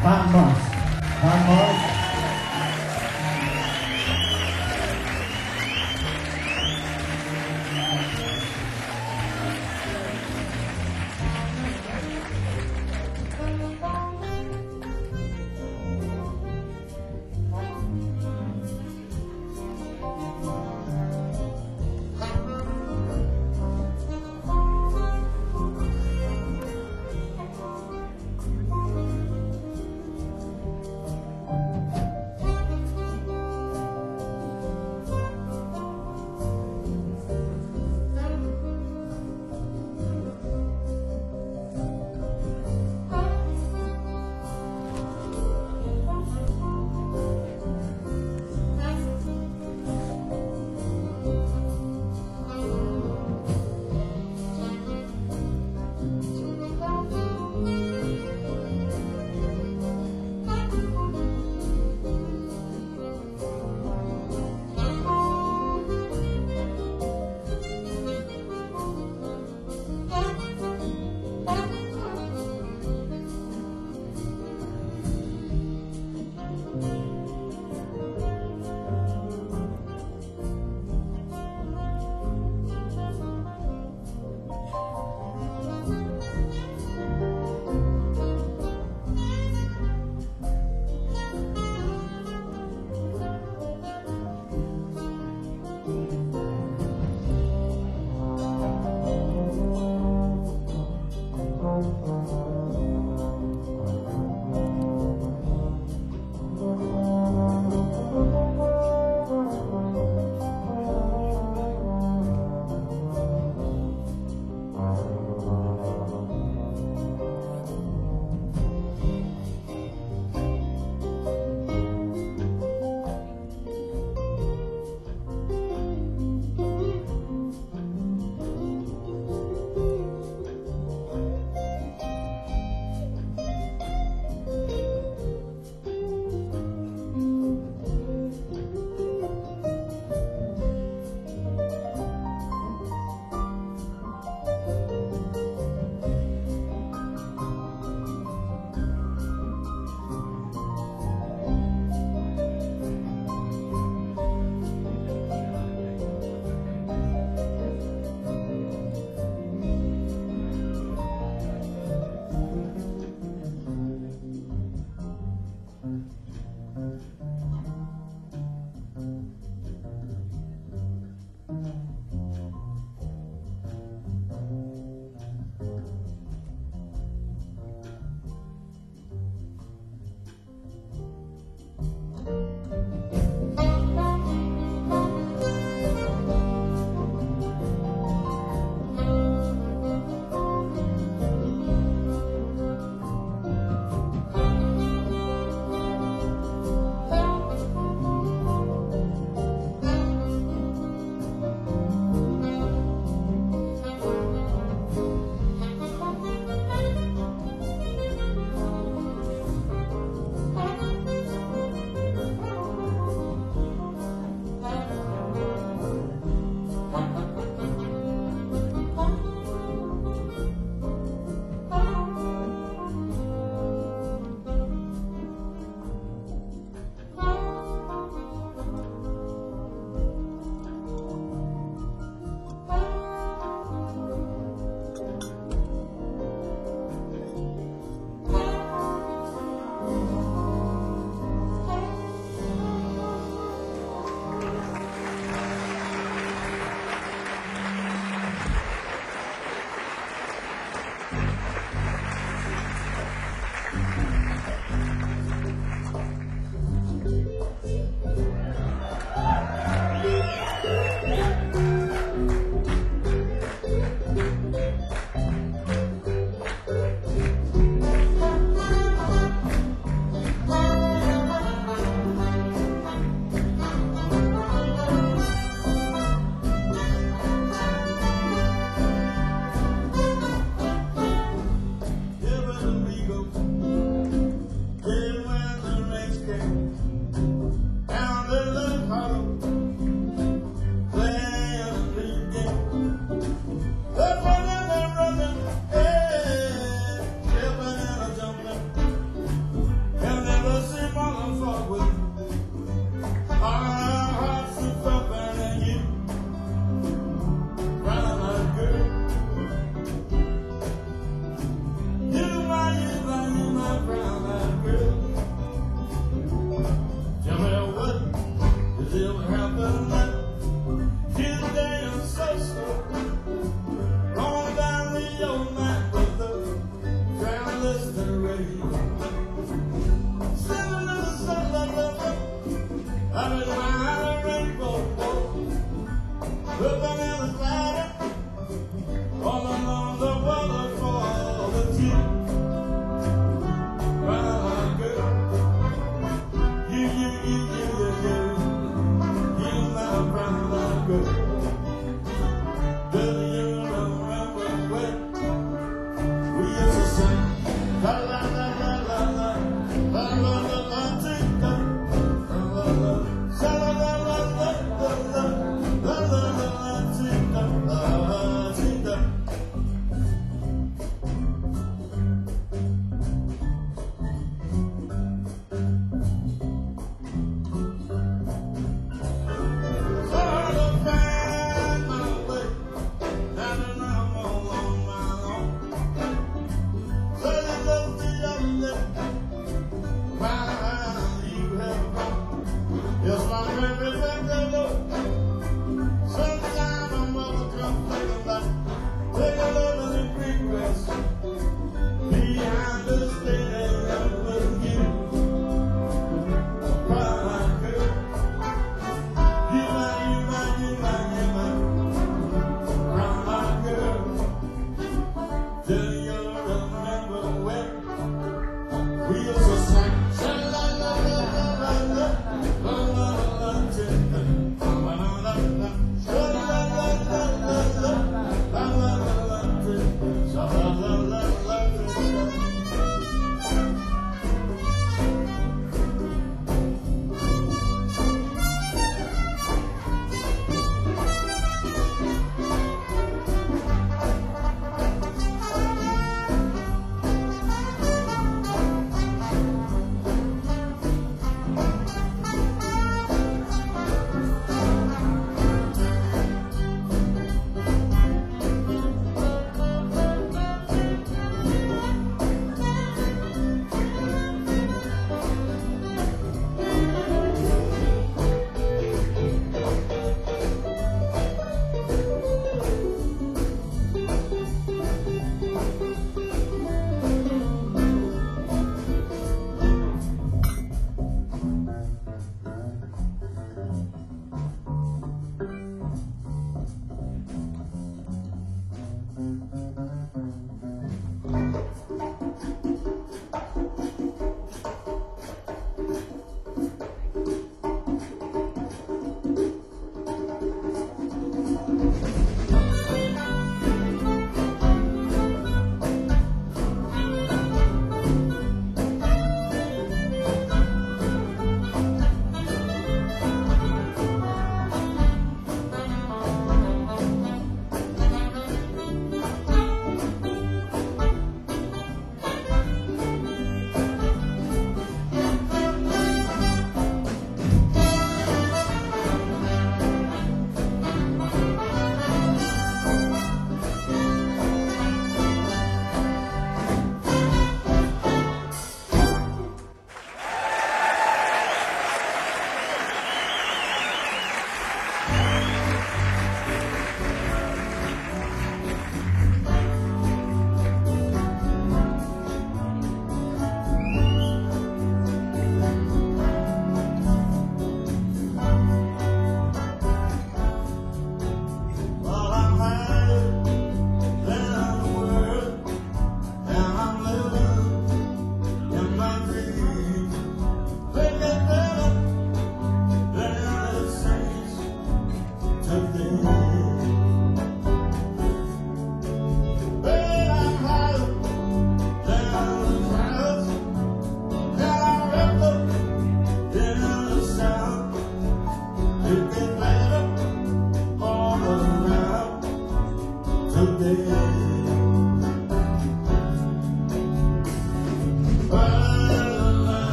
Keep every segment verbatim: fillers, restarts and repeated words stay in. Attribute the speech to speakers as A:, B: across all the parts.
A: Cotton Moss. Cotton Moss.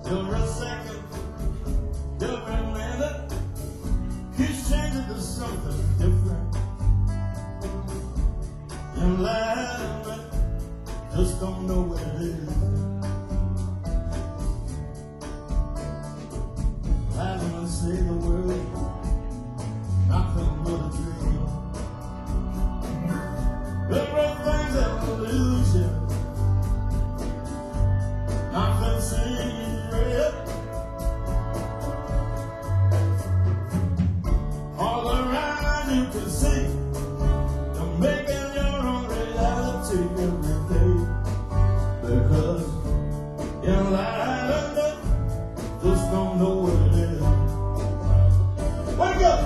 B: Every second, every minute, keeps changing to something different. And life, just don't know what it is. Life gonna save the world, nothing but a dream. Everything's an illusion, nothing seems real. All around you can see, you're making your own reality every day. Because you're lying, just don't know what it is. Wake up!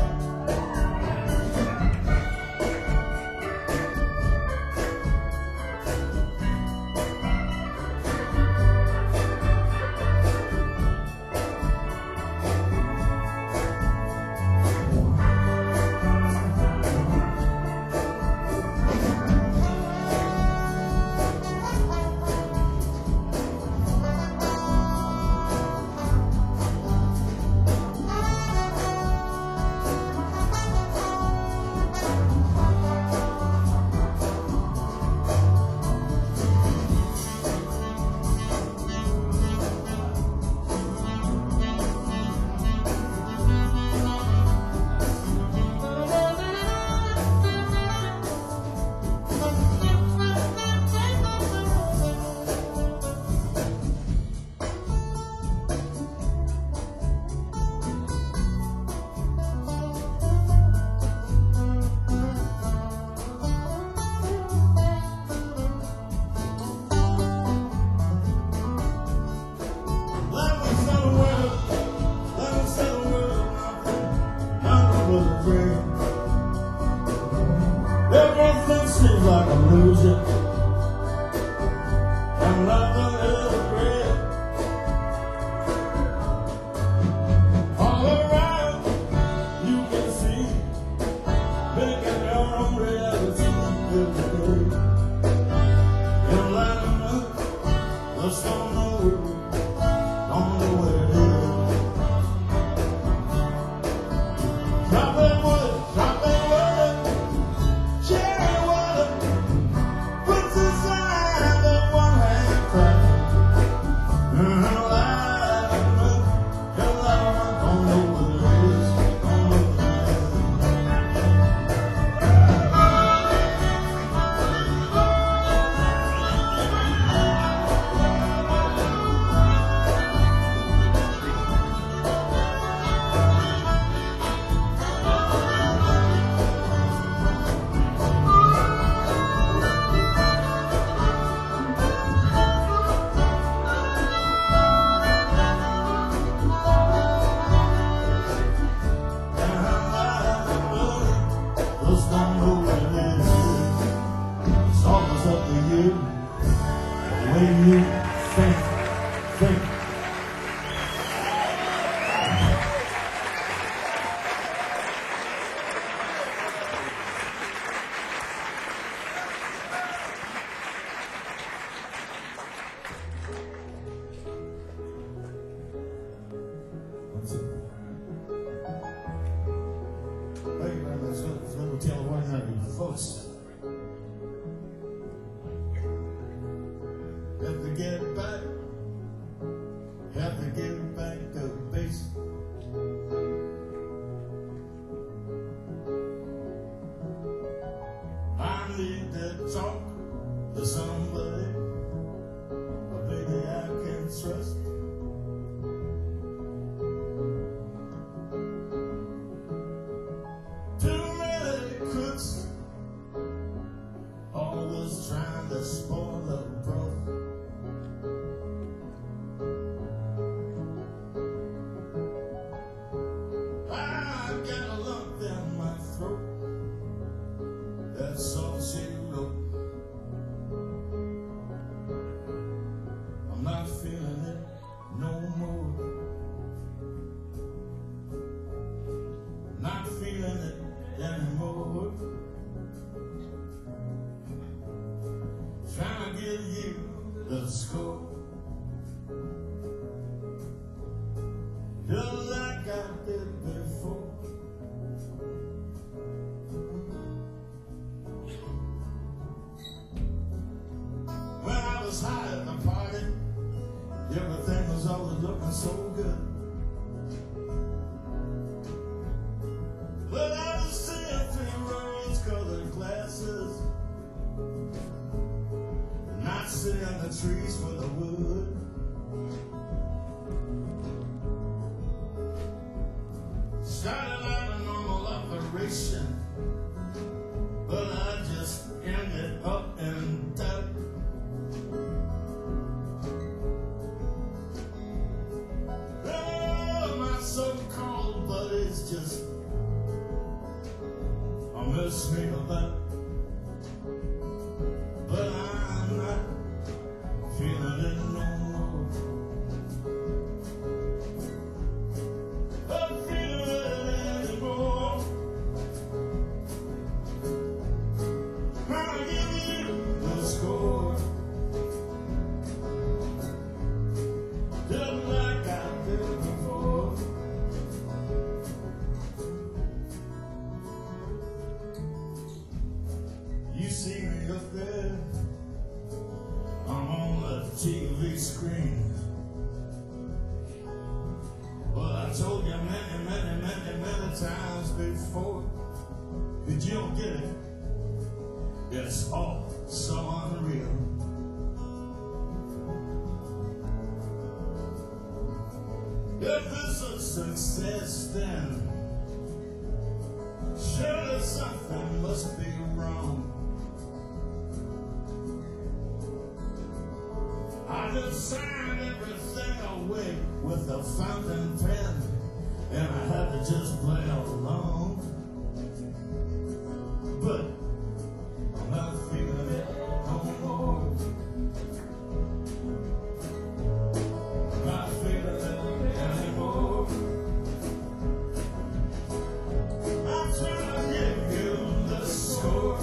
B: Everything seems like I'm losing, and nothing is real. All around you can see, making your own reality every day. And life, just don't know, don't know where it is. Drop that wood, drop that wood. When you think, think. Thank you very much. Let's go tell one hundred folks. Have to get back, have to get back to base. I need to talk to somebody, a baby I can trust. Too many cooks, always trying to spoil the broth. was always looking so good. But I was seeing through rose-colored glasses, not seeing the trees for the wood. Started out a normal operation, but I just ended up in doubt. Oh, my so-called buddies just mess me about, but I'm not feeling it no more. I'm feeling it anymore. I'll give you the score, just like I did before. You see me up there, I'm on the T V screen. Well, I told you many, many, many, many times before that you don't get it. It's all so unreal. If this is success, then surely something must be wrong. I just signed everything away with a fountain pen, and I had to just play along. But I'm not feeling it no more. I'm not feeling it anymore. I'm trying to give you the score.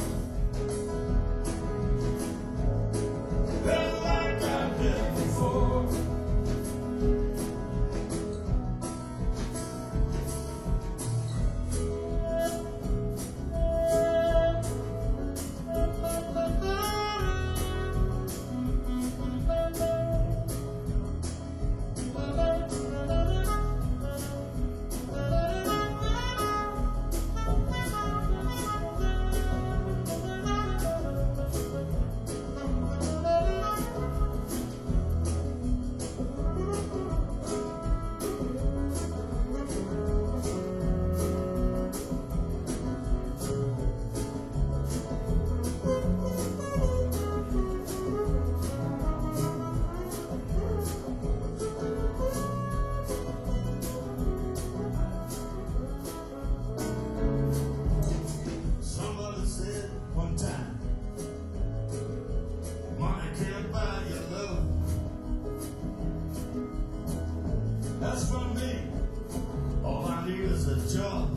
B: That's for me. All I need is a job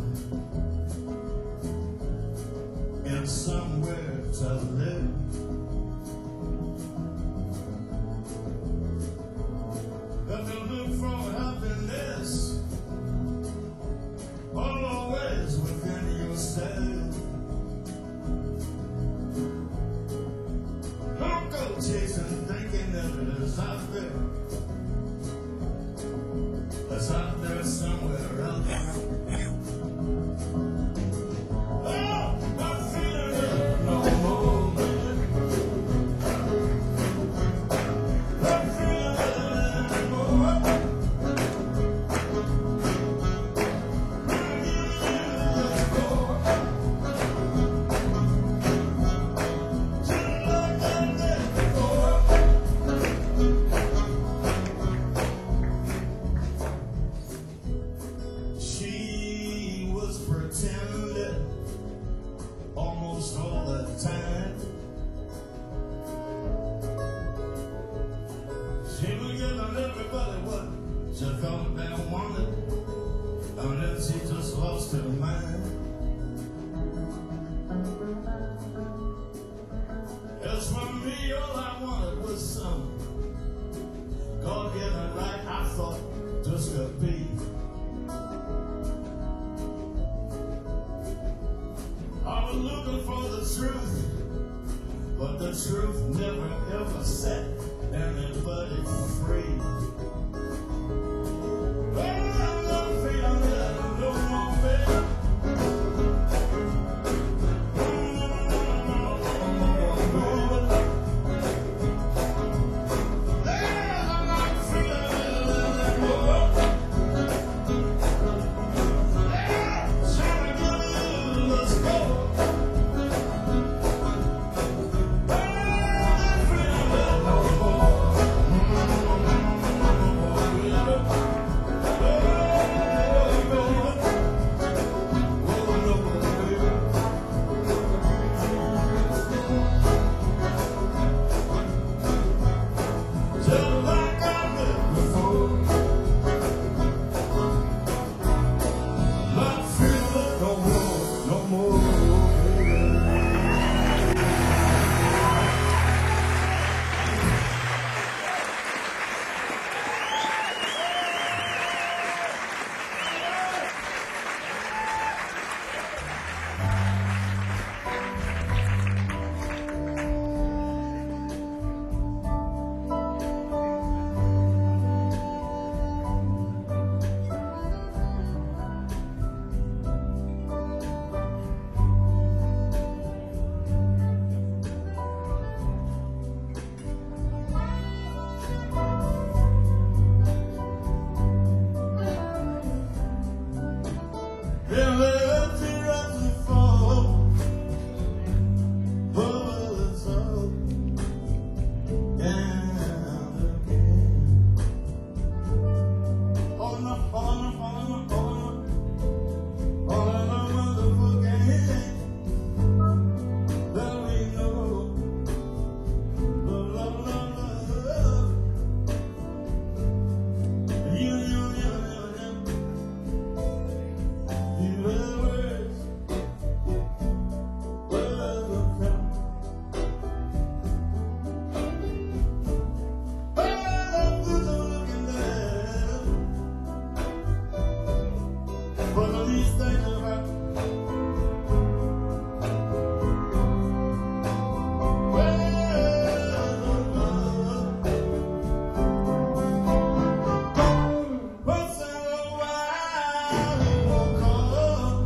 B: and somewhere to live. If you look for happiness, always within yourself. Don't go chasing, thinking that it is out there. It's out there somewhere else. Oh, I'm feeling it no more, man. I'm feeling it anymore. I'm giving you the score, just like I did before. She was pretending almost all the time. She was giving everybody what she thought they wanted, and then she just lost her mind. As for me, all I wanted was some God-given right I thought just could be. I was looking for the truth, but the truth never ever set anybody free. falling up, falling up, falling up, falling up, falling up, motherfucking head. That we know, love, love, love, love. You, you, you, you, you. You heard words, words of come. But the least thing about once in a while he woke up,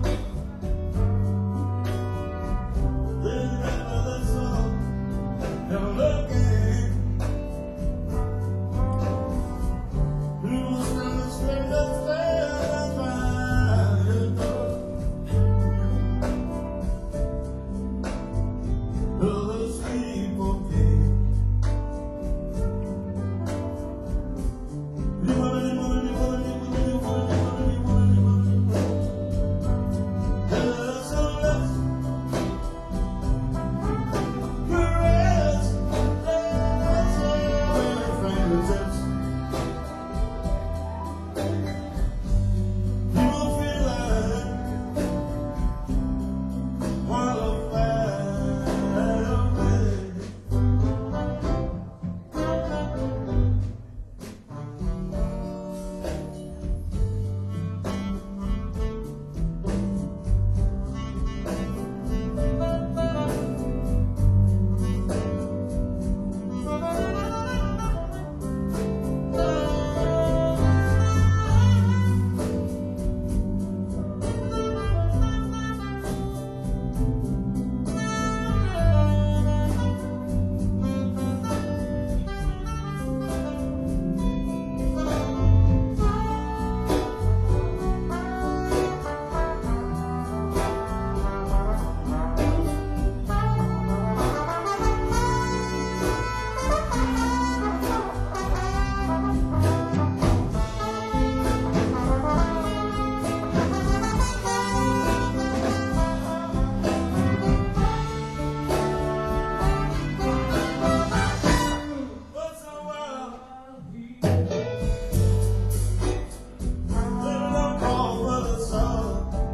B: then never the sun, never looking. He was running straight upstairs, that's why you know. Those people came. You wanna, you wanna, you wanna, you wanna, you wanna, you wanna, you wanna, you wanna. Hello, so let's caress, let's our fingertips. You will feel like while I'm far away. Once in a while, little love call for the sun,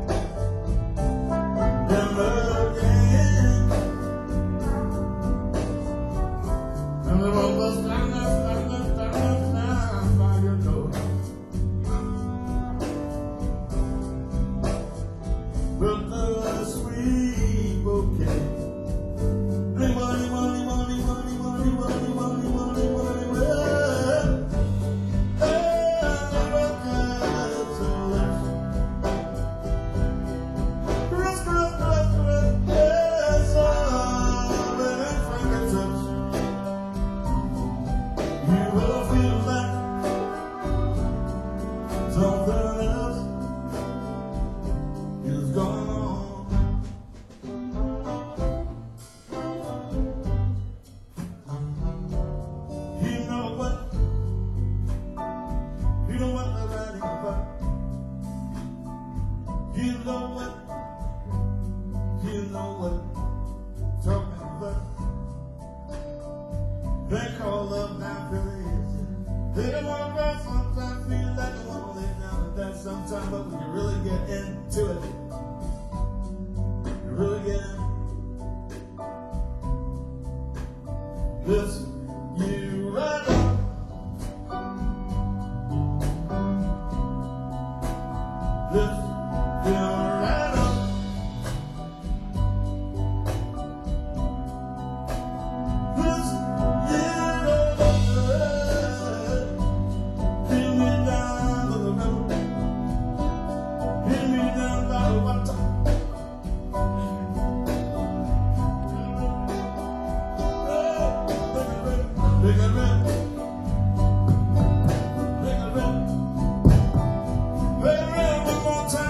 B: never again. And the road was stand up, stand up, stand up, stand by your door. But the sweet bouquet. Money, money, money, money, money, money, money, money, money, money, money. And never got to left. Caress, caress, caress, caress. Yes, all in her fingertips. You will feel like something else is going on. You know what? You know what they're writing about. You know what? You know what? Talking about. They call love now really easy. They don't want to cry sometimes, feel like they want to lay down and dance sometimes, but when you really get into it, you really get in. Listen, you right up. Listen, you right up. Listen, you right up. Pin me down to the river. Pin me down by the water. Big and red. Big and red. Big and red one more time.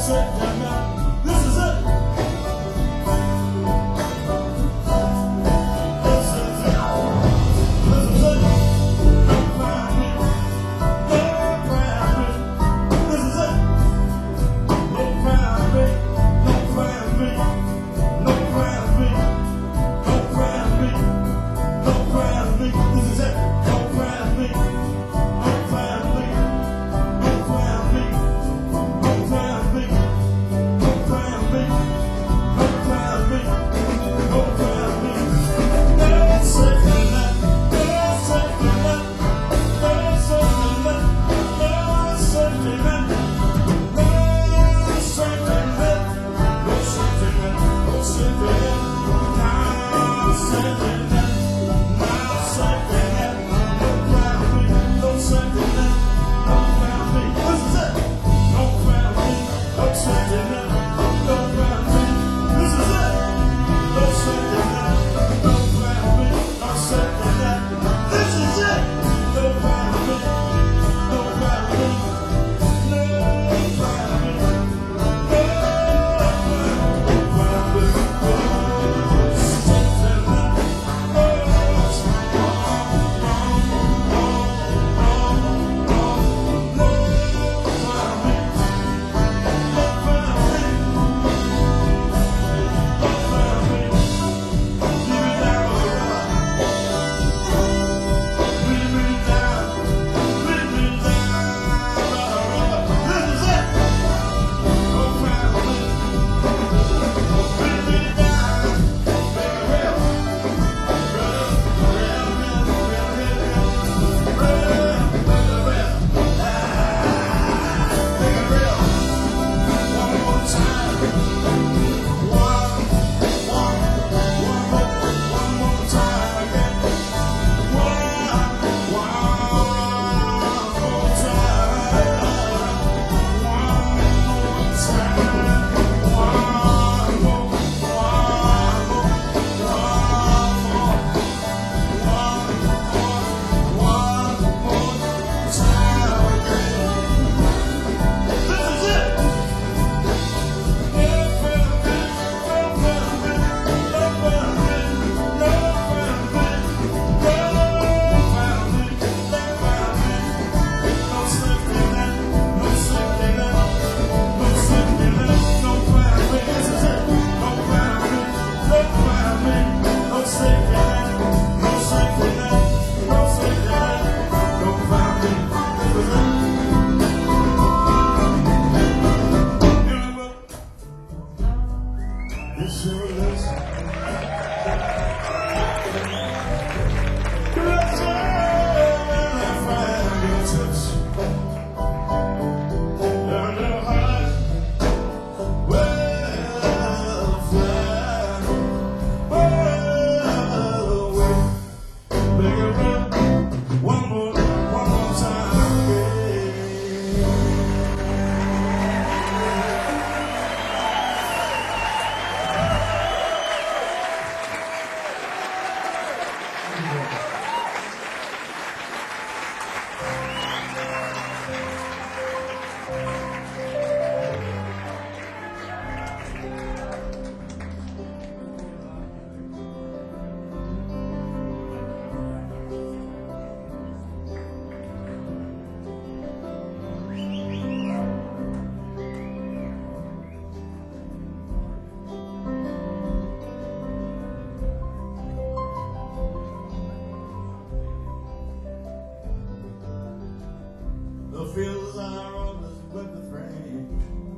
B: fields are always with the rain.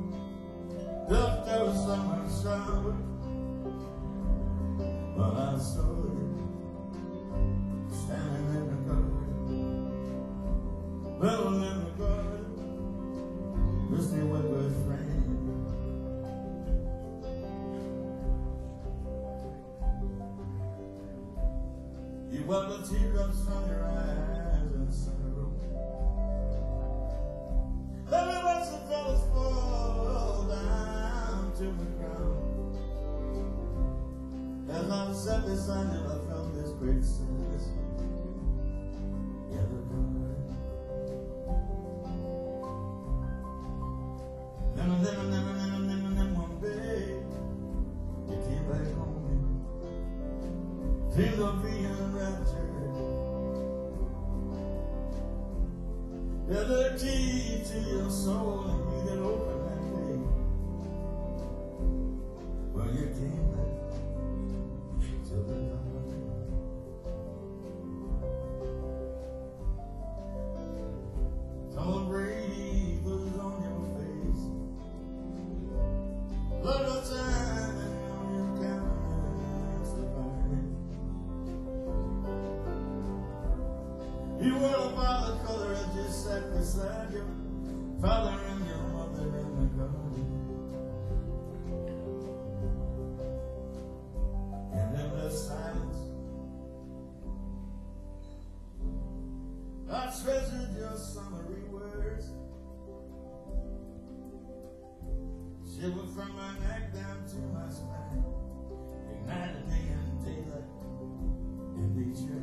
B: Just those summer shower, but I stood standing in the garden, little in the garden, misty with rain. You wipe the teardrops from your eyes in sorrow. Let me watch the fellas fall down to the ground. As I sat beside you, I felt this great sadness. Yellow bird. Never, never, never, never. Feel the being rapture. They're the key to your soul, and we that open that gate. Well, you came back to the dark. Tom Brady was on your face. Blood of time and on your countenance the burning. You were a father color that just sat beside your father and your mother in the garden. And in the silence, I treasured your summery words. Shiver from my neck down to my spine. Ignited me in daylight in nature.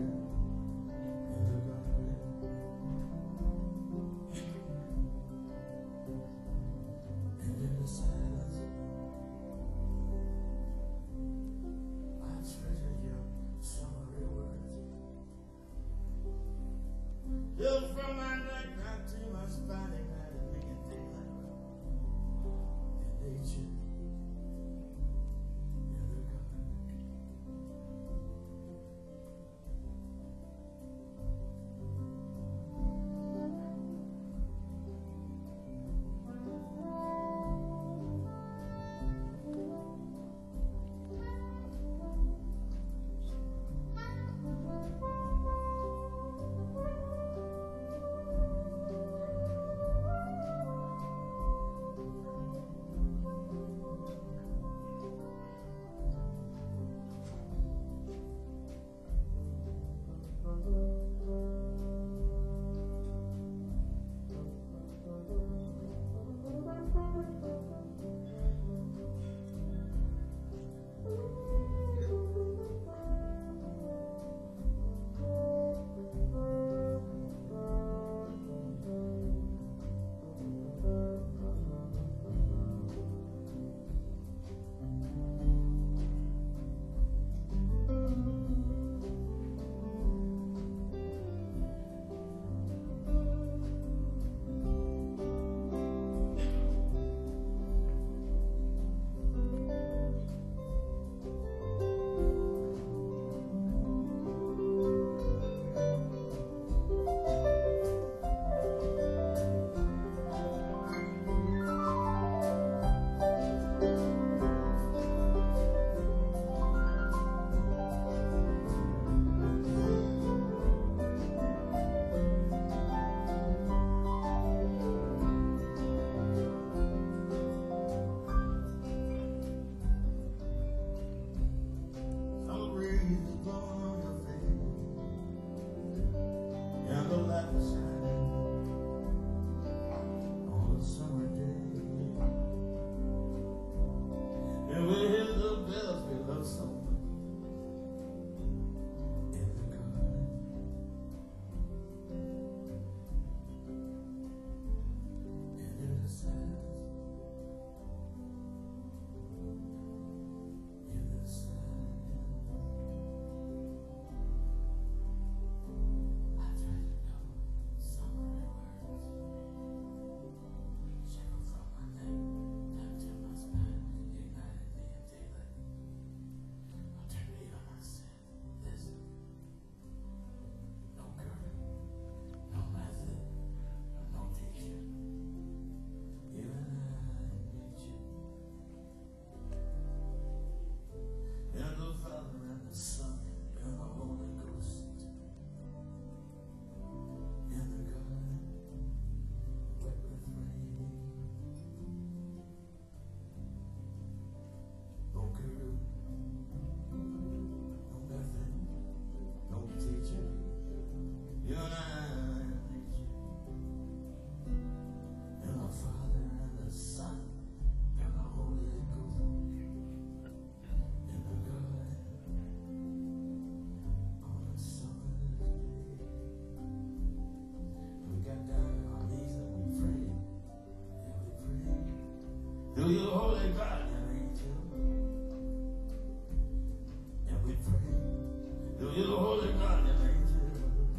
B: You're the holy guardian angel.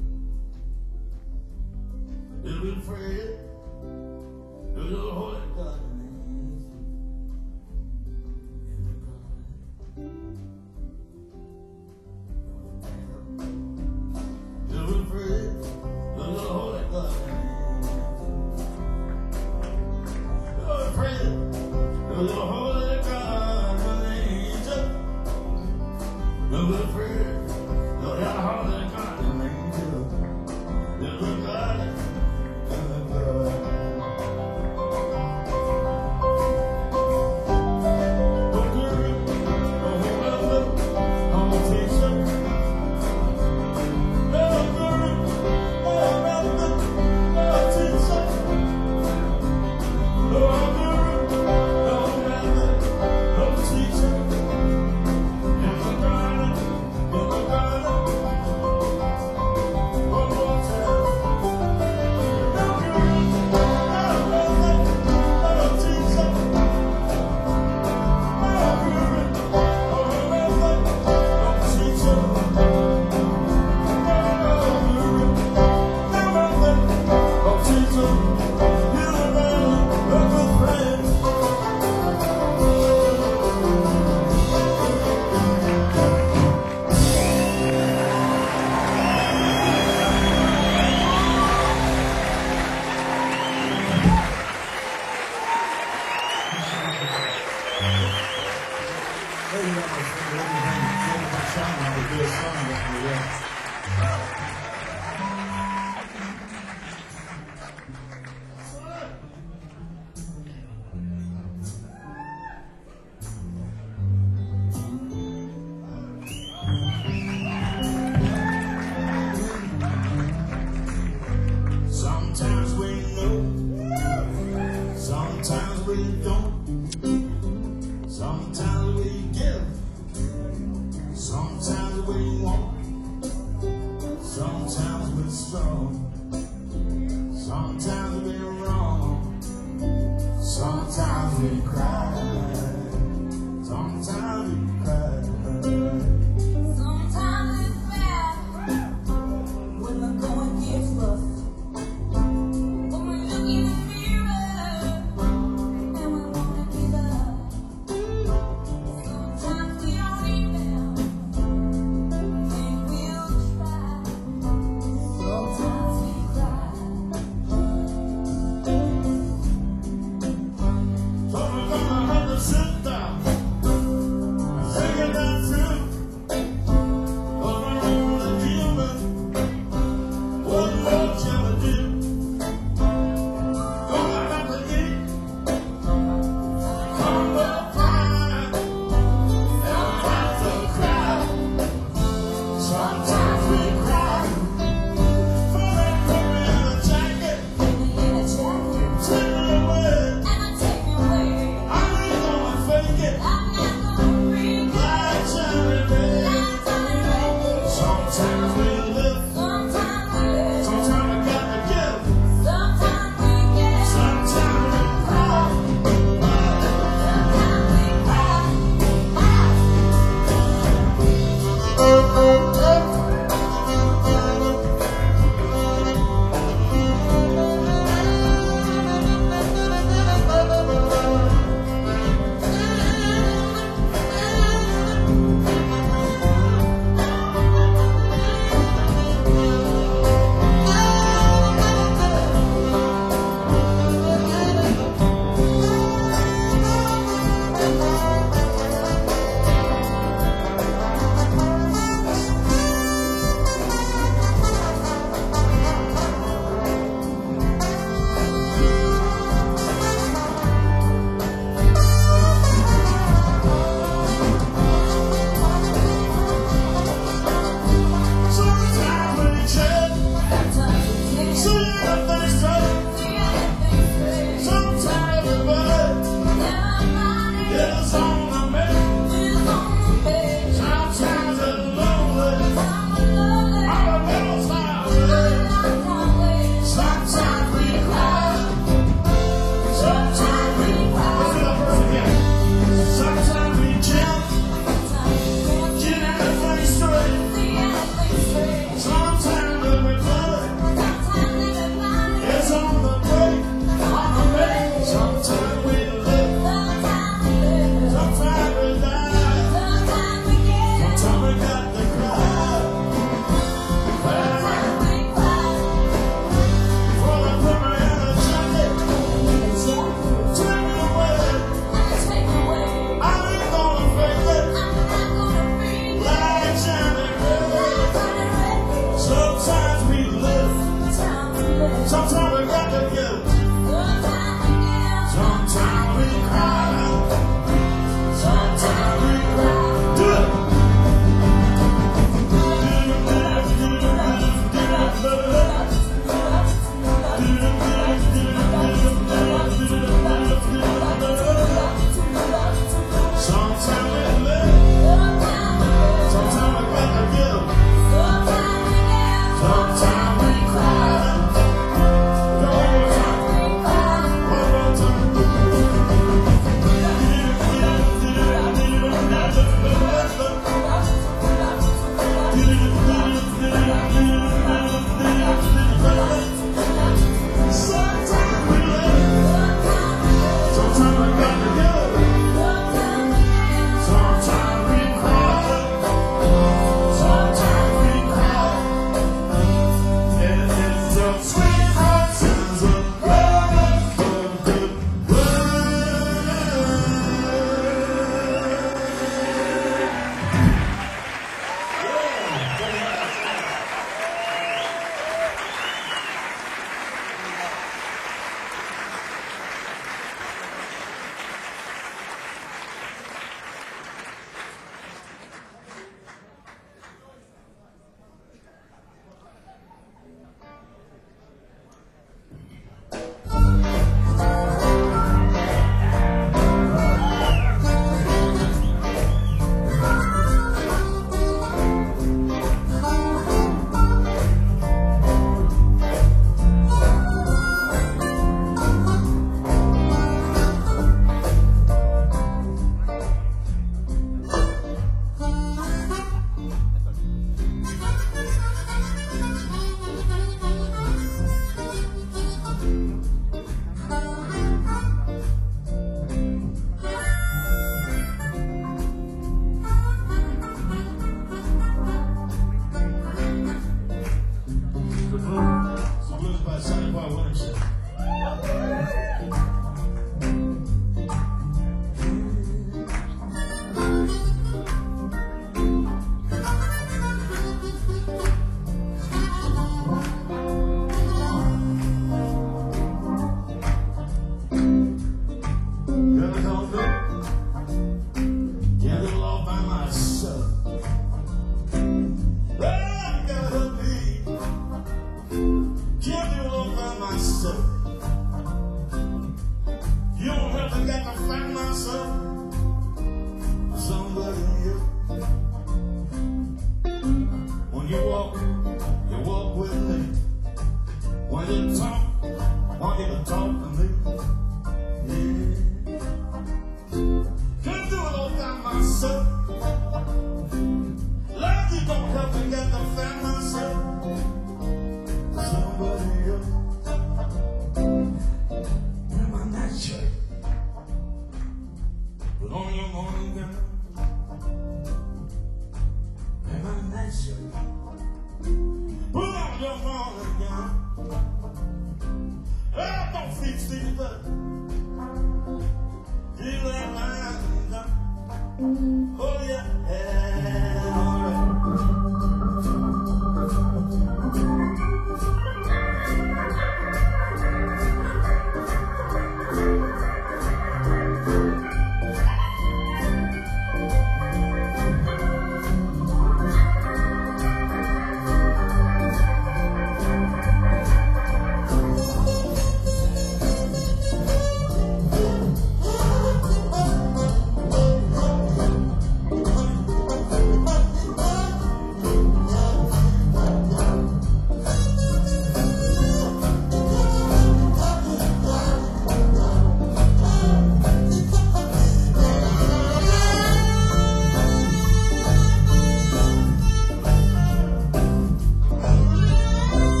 B: You're the afraid. You're the holy guardian angel. You're the afraid. You're the holy guardian angel. You're afraid. You're the holy guardian angel. You're the afraid. You're the holy guardian angel. You're the guardian. You're the guardian. Sometimes we know, sometimes we don't. Sometimes we give, sometimes we won't. Sometimes we're strong, sometimes we're wrong. Sometimes we cry, sometimes we cry.
C: Sometimes it's bad when the going gets rough. When we look in the mirror and we wanna give up. Sometimes we don't even think we'll try. Sometimes we cry.
B: So we're gonna have to sit down, take it down through. Cause we're only human. What more shall we do? Gonna have to eat, humble pie, and have to cry. Sometimes we cry. For that woman in a jacket,
C: Put me in a jacket
B: take me away.
C: and I take me away.
B: I ain't gonna fake it.
C: I'm not gonna bring it.
B: Light shining myself. I gotta be. Can't do it all by myself. You don't have to get to find myself. Somebody else. When you walk, you walk with me. When you talk, I want you to talk to me. Yeah. Can't do it all by myself. Like you don't have to get to find myself. Somebody else. Wear my nightshirt. Put on your morning gown. Wear my nightshirt. Put on your morning gown. Oh, don't fix it, but feel that line down. Oh yeah, yeah, all right.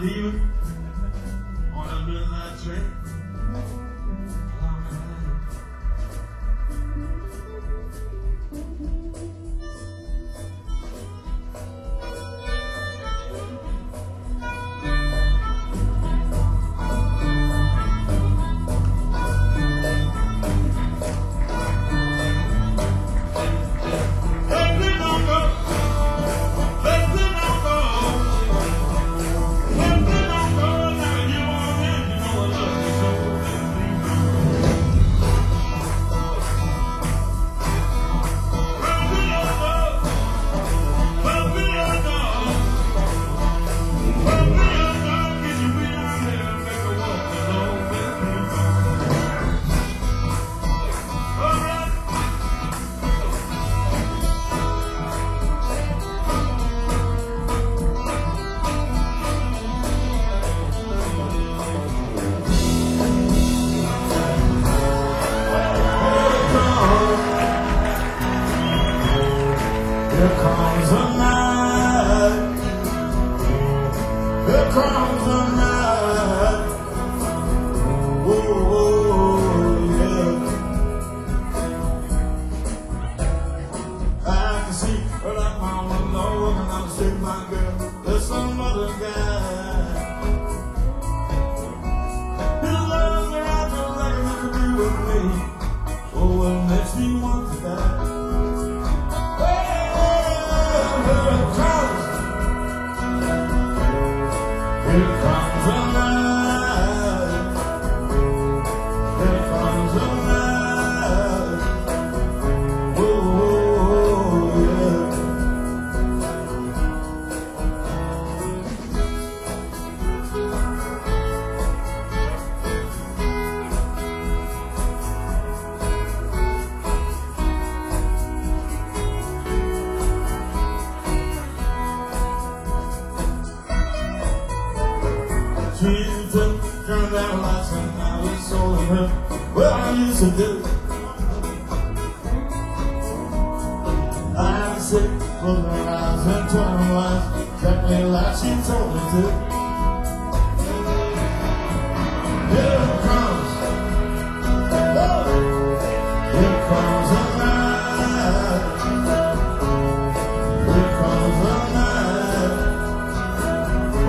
B: leaving on that midnight train. Here comes the night. Here comes the night. Oh, yeah. I can see her like my window, and I'm sick, my girl. There's some other guy. His love me out just like it to do with me. Oh, it makes me want to die. Here comes the night. Here comes the night. Oh, yeah. She took, turned down lights and now it's all of her. Well, I used to do. I'm sick, closing her eyes and turning her lights exactly like she told me to. Here it comes. Oh, here comes the night. Here comes the night. Oh,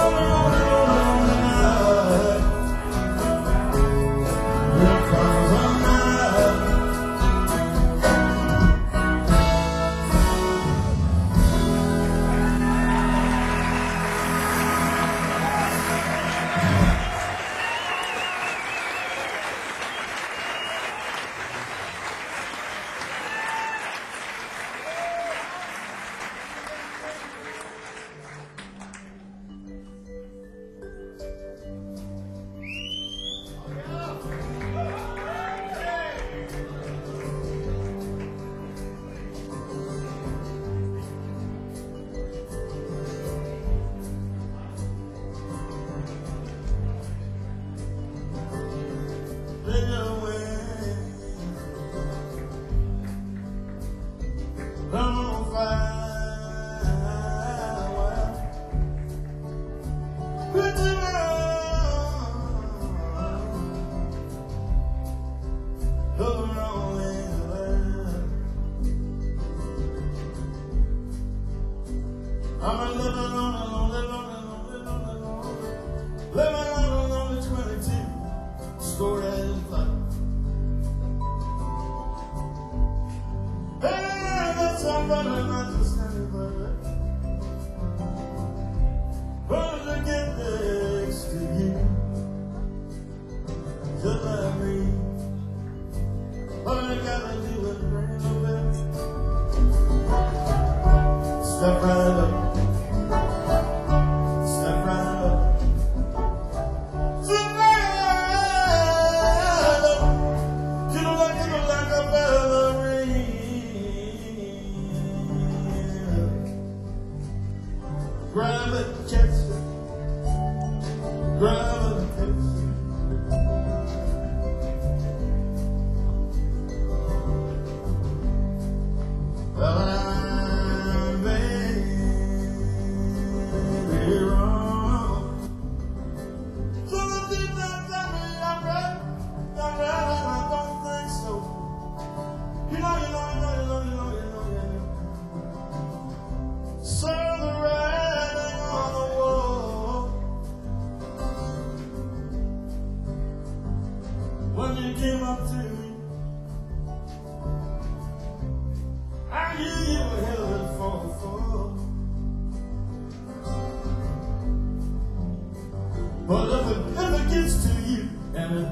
B: I'm a living lonely, lonely, lonely, lonely, lonely, lonely. Living on a lonely twenty-two. Story is life. Hey, that's somebody not just anybody. Wanted to get next to you. Just like me. All you gotta do is bring the bell. Step right up. Grab a chest, grab a kiss. Well, I'm baby.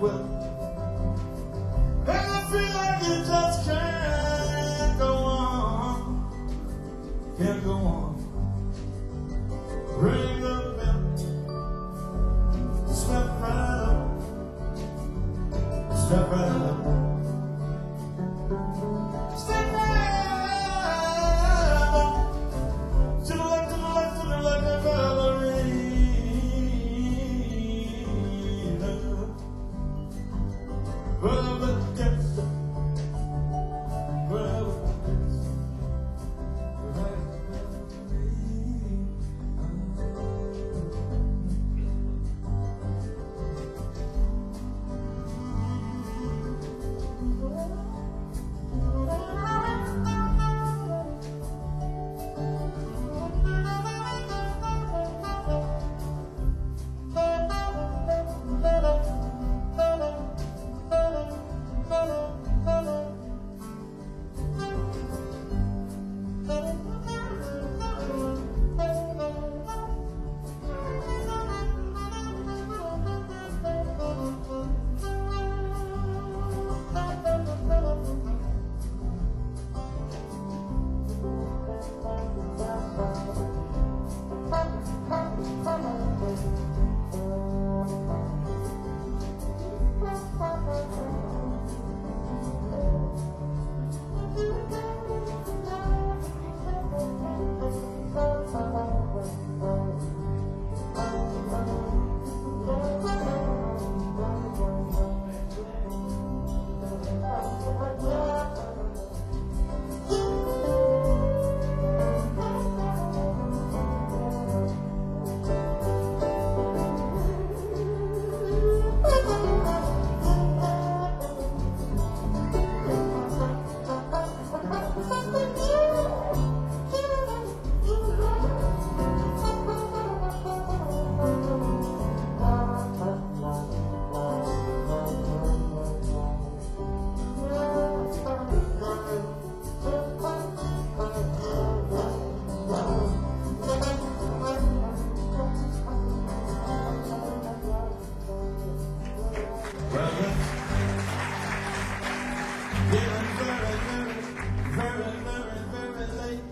B: whip. And I feel like you just can't go on, can't go on. Ring the bell, step right up, step right up, step right up, to the left, to the left, to the left, the ballerina. Wherever it gets, wherever it gets, wherever it getting very, very, very, very, very late.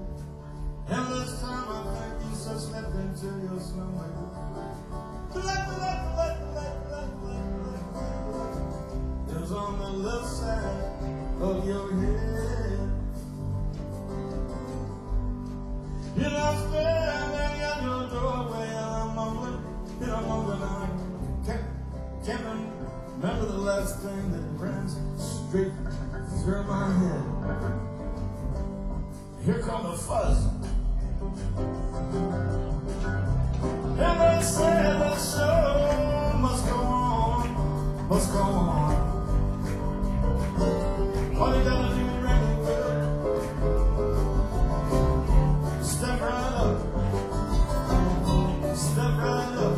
B: And this time I think you just slipped into your snowman. Left, left, left, left, left, left, left. It was on the left side of your head. You're not standing at your doorway, and I'm mumbling, and I'm mumbling, and I can't, can't remember the last thing that ran straight through my head. Here come the fuzz. And they say the show must go on, must go on. All you gotta do is ring it good. Step right up, step right up.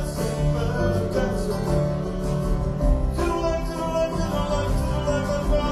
B: Just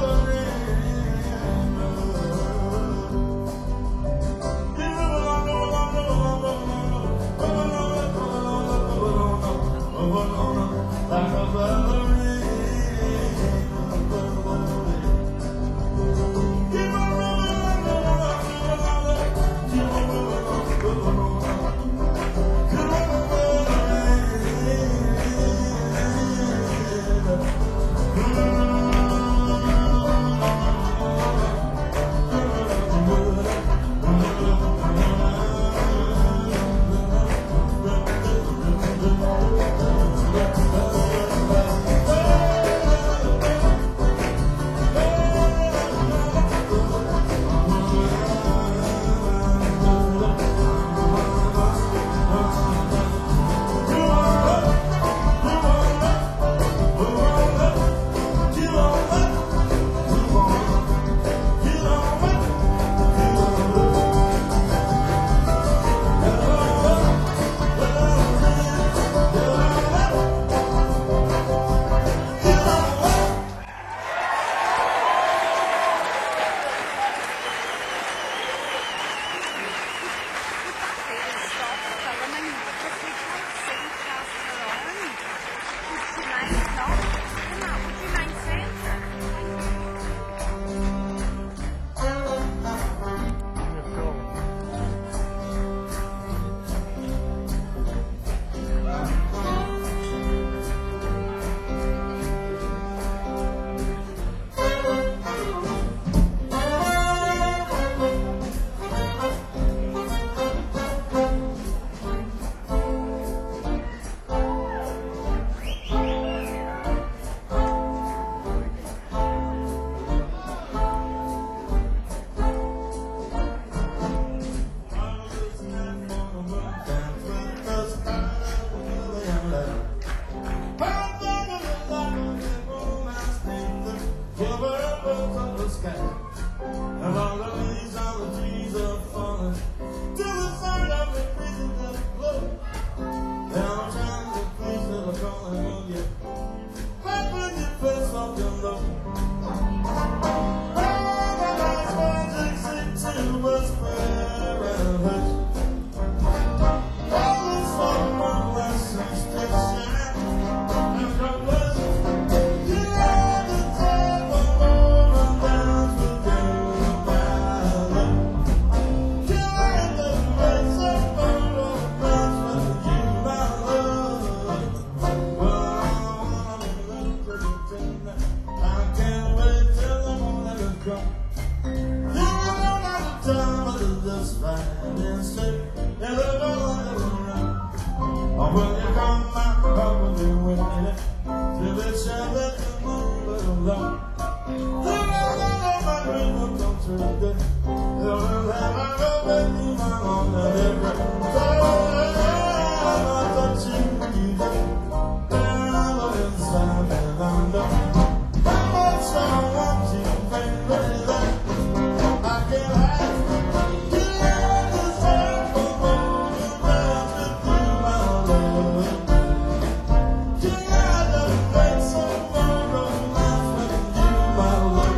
B: just fine and straight. And the door is around. Oh, when you come back, come with me with me. To the shelter, come over along. The love of my dream will come true. The love of my go back to my own living. So, I'm not touching you. Down inside and under. How much I want you, baby. I can't hide. You love this heart for more than that to do my love. You gotta make some more romance with you, my love.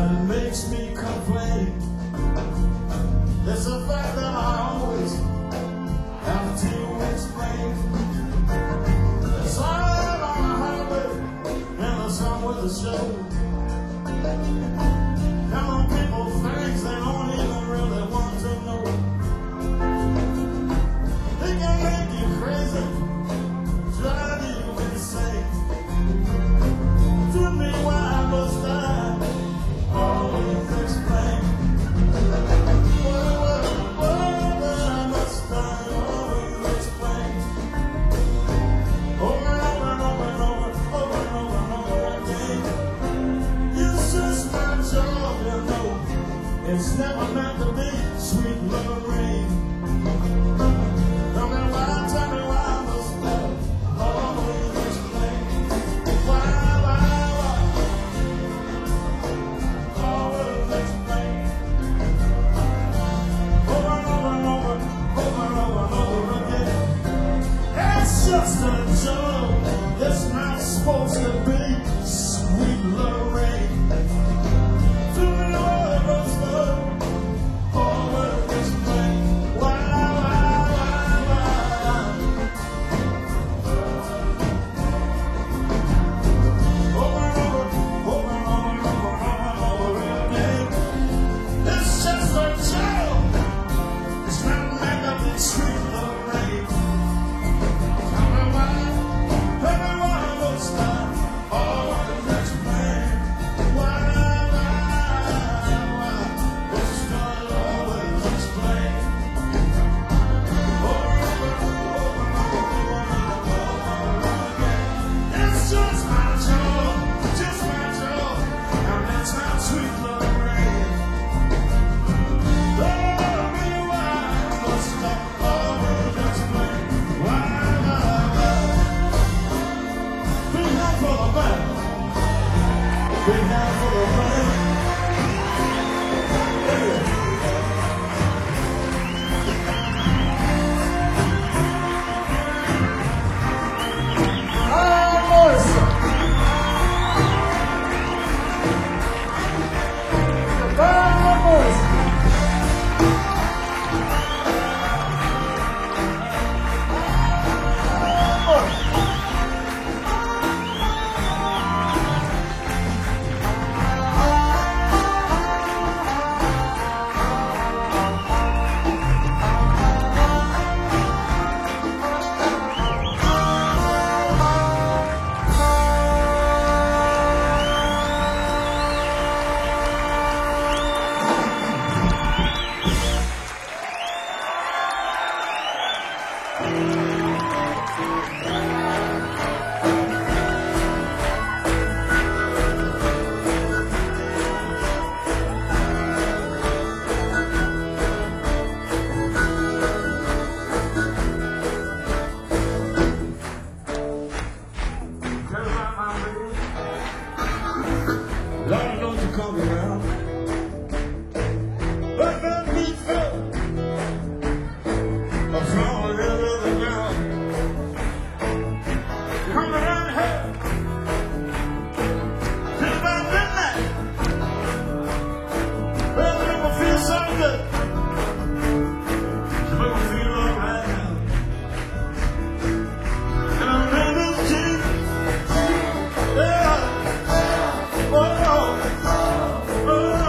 B: that makes me complain. It's a fact that I always have to explain. It's all on the highway and the sun with the show. Telling people things they don't even really want to know. They can make you crazy, drive you insane. Tell me why I must I always explain. Why, why, why, why must I always explain? Over and over and over and over, over and over and over again. It's just my job, you know. It's never meant to be sweet Lorraine. Tell me why, tell me why I must I always explain. Why, why, why? Always explain. Over and over and over, over and over and over again. It's just a joke. It's not supposed to be sweet Lorraine. To me, why I must I always explain. Why, why, why, why? Over and over, over and over and over and over again. It's just a joke. It's not meant to be sweet Lorraine. Tell me why, tell me why must I always explain? Why, why, why must I always explain? Over and over, over and over, over and over again. It's just my job, just my job, and that's not sweet Lorraine. Tell me why must I always explain? Why, why, why? Big hand for the band. Big hand for the band. Yeah. Ah, boys. Ah, boys. Lord, don't you come around. Let that beat feel a song into the ground. Come around here till about midnight. Well, make me feel so good. You make me feel alright now. And I'm ready to Jesus. Yeah. Oh, oh, oh.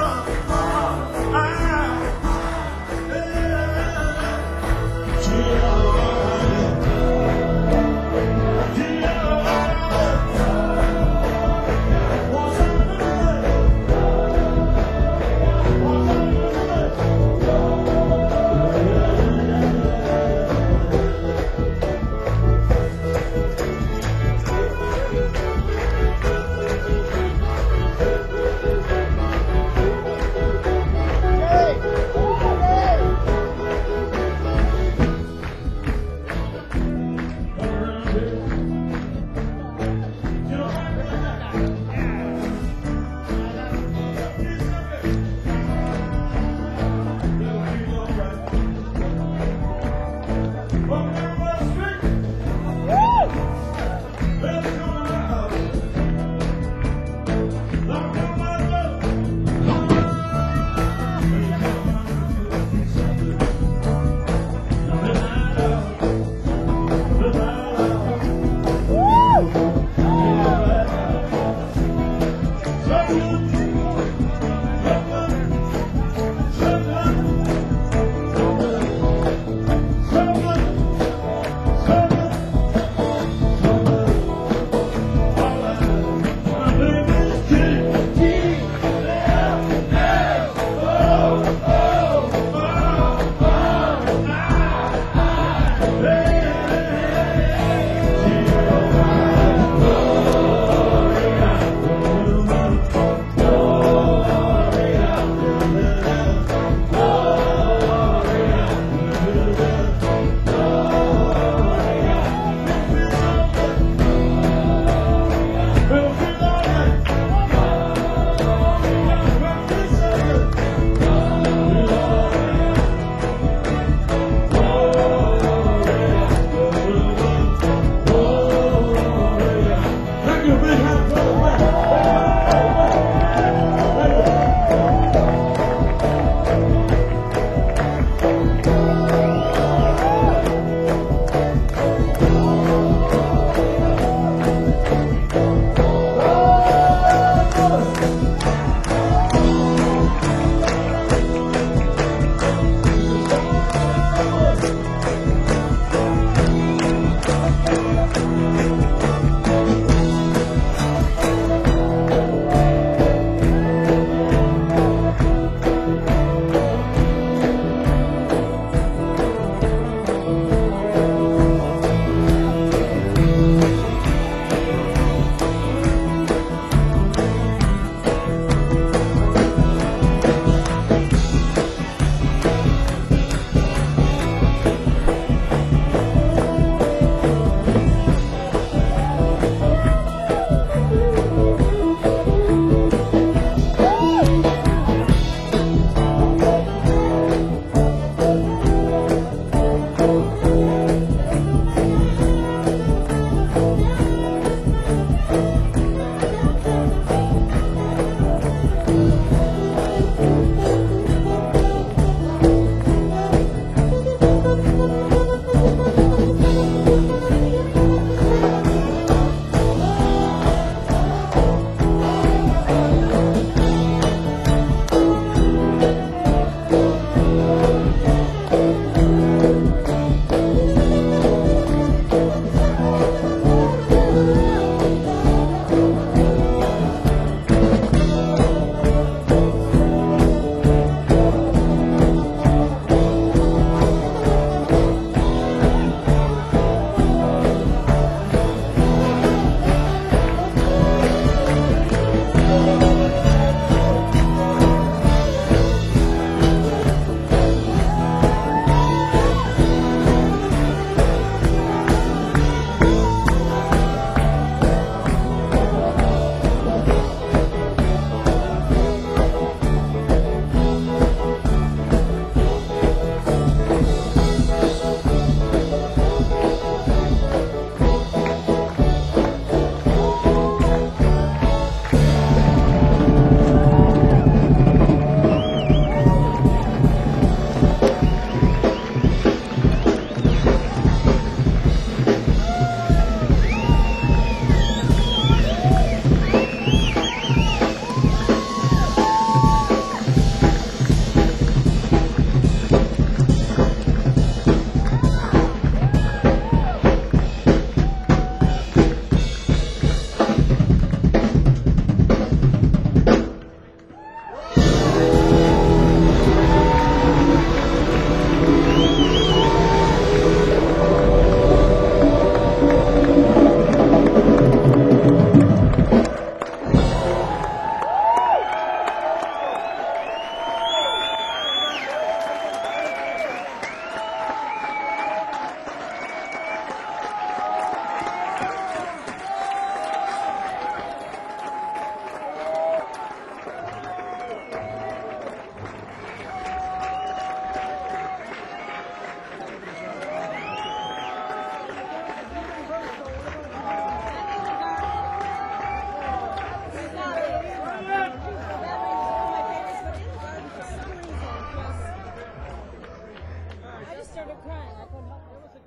D: started crying. I couldn't help it.